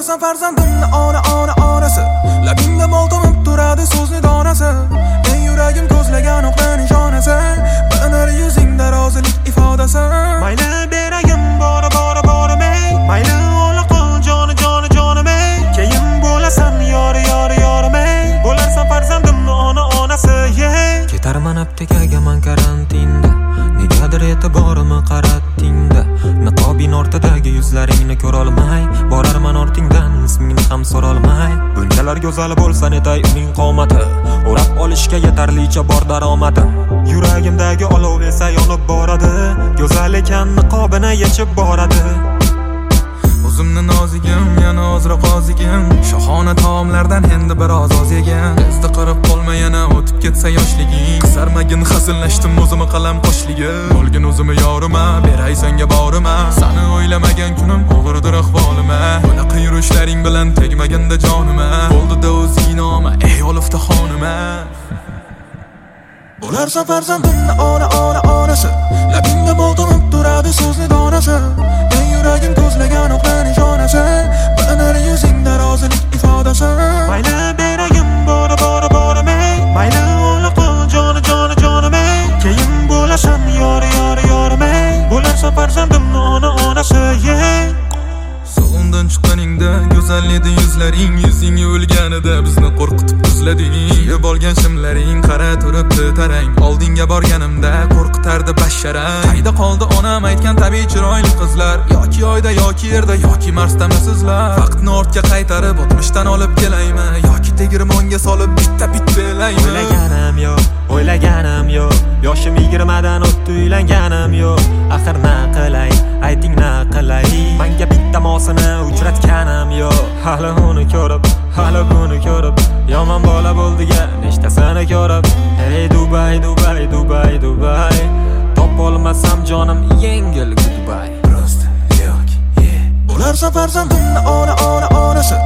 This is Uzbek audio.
Bo'larsan farzandimni onasi labingda bol tomib turadi so'zni donasi men yuragim ko'zlagan o'qdan nishonasi bilinar yuzingda rozilik ifodasi mayli beragim bora men mayli ola qol jonim keyin bo'lasan yori men bo'larsan farzandimni onasi ketarman aptekaga man karantinda negadir e'tiborimi qaratdingda niqobing ortidagi yuzlaringni ko'rolmay borarman ortingdan ismingni ham so'rolmay bunchalar go'zal bo'lsa netay uning qomati o'rab olishga yetarlicha bor daromadi yuragimdagi olov esa yonib boradi go'zal ekan niqobini yechib boradi o'zimni nozigim yana ozroq ozigim shohona taomlardan endi biroz oz yegan esda qirib qolma yana o'tib ketsa yoshliging qisarmagin hazillashdim o'zimni qalam qo'shligim bo'lgin o'zimni yorima beray senga borima sani o'ylamagan kunim og'irdir ahvolima bunaqa yurishlaring bilan tegmaganda jonima bo'ldida o'zing noma ey olifta xonima bo'larsan farzandimni onasi labingda bol tomib turadi so'zni donasi men yuragim ko'zlagan o'qdan nishonasi bilinar yuzingda rozilik ifodasi mayli beragim bora men mayli ola qol jonim keyin bo'lasan yori men bo'larsan farzandimni onasi so'ndan chiqqaningda go'zal edi yuzlaring yuzing o'lganida bizni qo'rqitib tuzlading kiyib olgan shimlaring qara turibdi tarang oldinga borganimda qo'rqitardi basharang qayda qoldi onam aytgan tabiiy chiroyli qizlar yoki oyda yoki yerda yoki marsdami sizlar vaqtni ortga qaytarib o'tmishdan olib kelaymi yoki tegirmonga solib bitta elaymi o'ylaganim yo'q yoshim 20dan o'tdi uylanganim yo'q axir na qilay ayting na qilay menga bitta mosini uchratganim yo'q hali uni ko'rib hali buni ko'rib yomon bola bo'ldiga nechtasini ko'rib hey Dubai topolmasam jonim yengil goodbye Prosta yo'q bo'larsan farzandimni onasi